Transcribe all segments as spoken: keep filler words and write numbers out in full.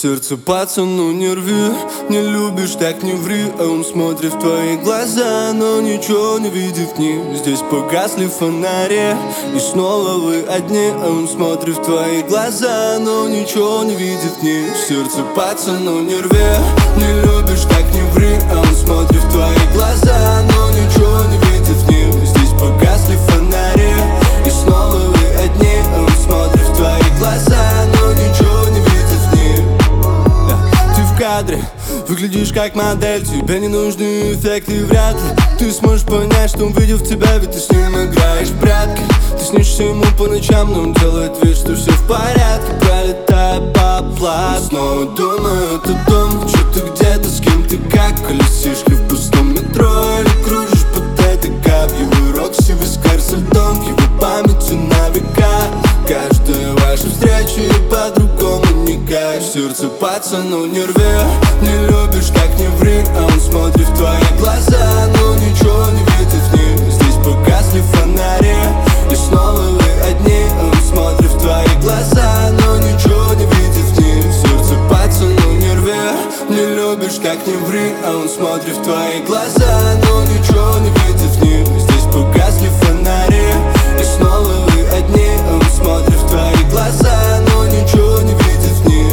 сердце пацану не рви. Не любишь, так не ври. А он смотрит в твои глаза, но ничего не видит в них. Здесь погасли фонари, и снова вы одни. А он смотрит в твои глаза, но ничего не видит в них. Сердце пацану не рви. Не любишь, так не ври. А он смотрит в твои глаза, но ничего не видит в них. Здесь погасли фонари, и снова вы одни. А он смотрит в твои глаза, но ничего не видит в них. Ты в кадре, выглядишь как модель. Тебе не нужны эффекты, вряд ли ты сможешь понять, что он видел в тебя. Ведь ты с ним играешь в прятки. Ты снишься ему по ночам, но он делает вид, что все в порядке. Пролетая по плату, снова думает о том, что ты где-то с кем-то как. Колесишь ли в пустом метро или кружишь под этой кап. Его Рокси, вискарь со льдом, его памятью на века. Каждая ваша встреча и по-другому никак. Сердце пацану не рви. Не любишь, так не ври. А он смотрит в твои глаза, но ничего не видит в них. Здесь погасли фонари, и снова вы одни. А он смотрит в твои глаза, но ничего не видит в них. Сердце пацану не рви. Не любишь, так не ври. А он смотрит в твои глаза, но ничего не видит в них. Здесь погасли фонари, и снова вы одни. А он смотрит в твои глаза, но ничего не видит в них.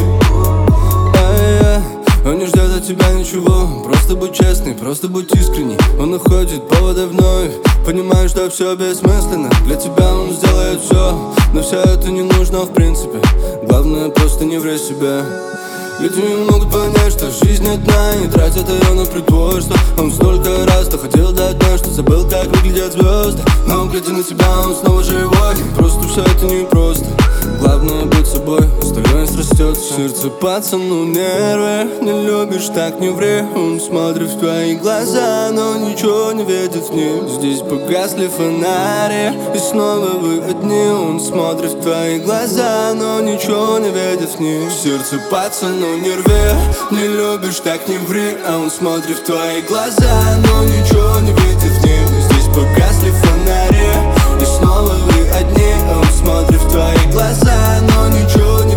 Он не ждет от тебя ничего. Просто будь честный, просто будь искренний. Он находит поводы вновь. Понимаю, что все бессмысленно. Для тебя он сделает все, но все это не нужно в принципе. Главное просто не врать себе. Люди не могут понять, что жизнь одна, не тратят ее на притворство. Он столько раз доходил до дна, что забыл, как выглядят звезды. Но глядя на тебя, он снова живой. Просто все это непросто. Главное быть собой, уставленность растет. Сердце пацану нервы. Не любишь, так не ври. Он смотрит в твои глаза, но ничего не видит в них. Здесь погасли фонари, и снова вы одни. Он смотрит в твои глаза, но ничего не видит в них. Сердце пацану не рви. Не любишь, так не ври. А он смотрит в твои глаза, но ничего не видит в них. Здесь погасли фонари, и снова вы одни. А он смотрит в твои глаза, но ничего не